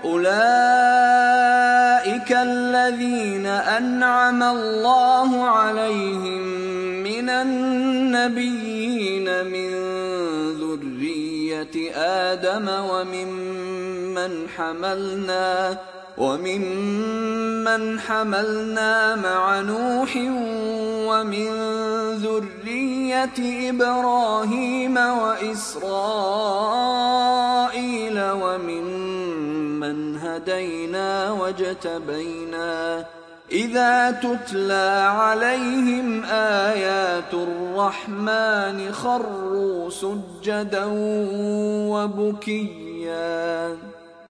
أولئك الذين أنعم الله عليهم من النبيين من ذرية آدم وممن حملنا مع نوح ومن ذرية إبراهيم وإسرائيل وممن هدينا واجتبينا إذا تتلى عليهم آيات الرحمن خروا سجدا وبكيا